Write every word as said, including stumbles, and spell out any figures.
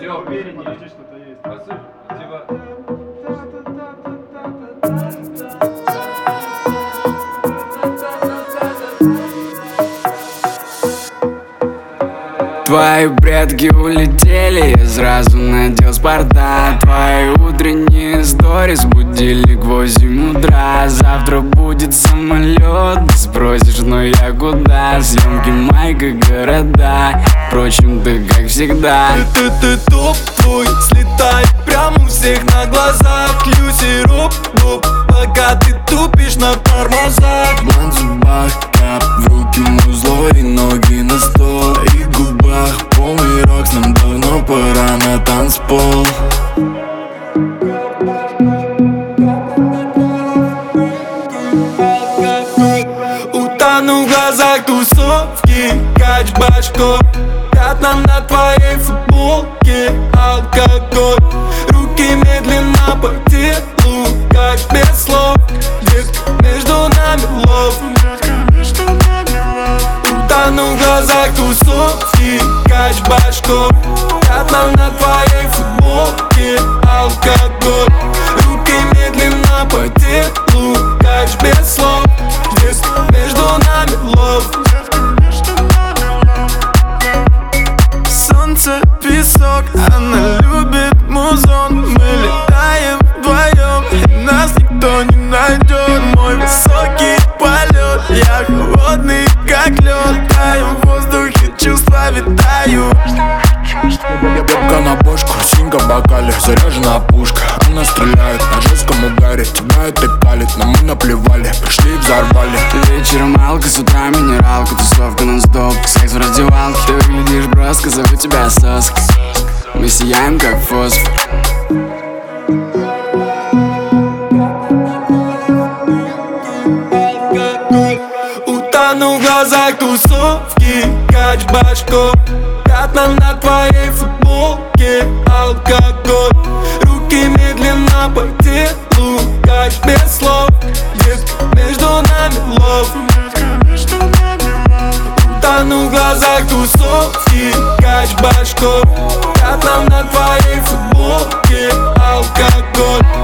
Йо, подожди, что-то есть. Послушай, типа... Твои предки улетели, я сразу надел спорта. Твои утренние сторис будили к восемь утра. Завтра будет самолет, ты спросишь, но я куда? Съемки майка, города, впрочем, ты как всегда. Ты, ты, ты топ твой, слетает прямо у всех на глазах. Лью сироп, доп, пока ты тупишь на тормозах. Блан в зубах, кап, в руки музло и ноги на стол. И губах полный рокс, нам давно пора на танцпол. Утону в глазах тусовки, кач башкой. Пятна на твоей футболке, алкоголь. Руки медленно по телу, как без слов. Детка, между нами лов. Утону в глазах тусовки, кач башкой. Пятна на твоей футболке, алкоголь. Руки медленно по телу, как без слов. Детка, между нами лов. Солнце, песок, она любит музон. Мы летаем вдвоем, и нас никто не найдет. Мой высокий полет, я холодный как лед. Таем в воздухе, чувства витают. Бабка на бошку, синька в бокале, заряжена пушка. Она стреляет на жестком ударе. Тебя это калит, но мы наплевали. Пришли и взорвали. Вечером алка, с утра минералка. Тусовка нон-стоп, секс в раздевалке. Ты выглядишь броско, зову тебя соска. Мы сияем как фосфор. Утону в глазах тусовки, кач башкой. Пятна на твоей футболке, алкоголь. Руки медленно по телу, как без слов. Детка, между нами лов. Утону в глазах тусовки, кач башкой. Пятна на твоей футболке, алкоголь.